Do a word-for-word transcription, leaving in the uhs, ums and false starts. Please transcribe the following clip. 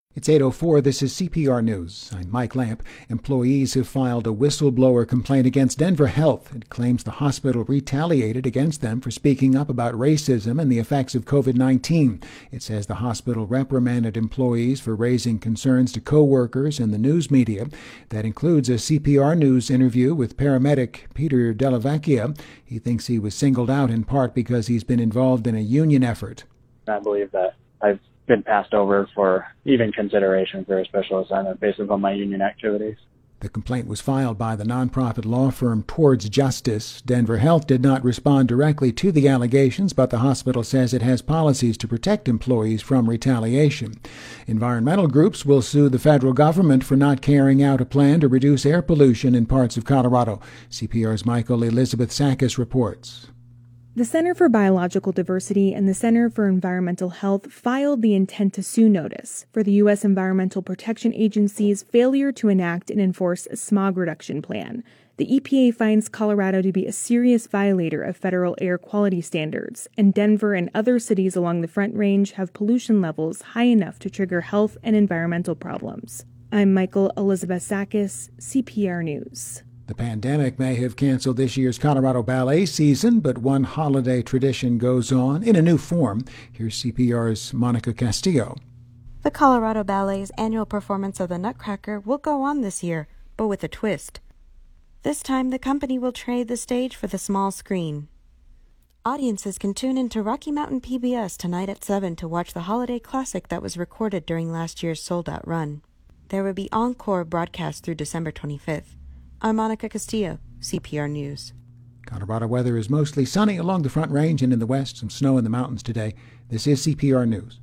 It's eight oh four. This is C P R News. I'm Mike Lamp. Employees have filed a whistleblower complaint against Denver Health. It claims the hospital retaliated against them for speaking up about racism and the effects of covid nineteen. It says the hospital reprimanded employees for raising concerns to co-workers and the news media. That includes a C P R News interview with paramedic Peter Delavecchia. He thinks he was singled out in part because he's been involved in a union effort. I believe that I've been passed over for even consideration for a special assignment based on my union activities. The complaint was filed by the nonprofit law firm Towards Justice. Denver Health did not respond directly to the allegations, but the hospital says it has policies to protect employees from retaliation. Environmental groups will sue the federal government for not carrying out a plan to reduce air pollution in parts of Colorado. C P R's Michael Elizabeth Sakis reports. The Center for Biological Diversity and the Center for Environmental Health filed the intent to sue notice for the U S Environmental Protection Agency's failure to enact and enforce a smog reduction plan. The E P A finds Colorado to be a serious violator of federal air quality standards, and Denver and other cities along the Front Range have pollution levels high enough to trigger health and environmental problems. I'm Michael Elizabeth Sakis, C P R News. The pandemic may have canceled this year's Colorado Ballet season, but one holiday tradition goes on in a new form. Here's C P R's Monica Castillo. The Colorado Ballet's annual performance of the Nutcracker will go on this year, but with a twist. This time, the company will trade the stage for the small screen. Audiences can tune into Rocky Mountain P B S tonight at seven to watch the holiday classic that was recorded during last year's sold-out run. There will be encore broadcast through December twenty-fifth. I'm Monica Castillo, C P R News. Colorado weather is mostly sunny along the Front Range and in the west. Some snow in the mountains today. This is C P R News.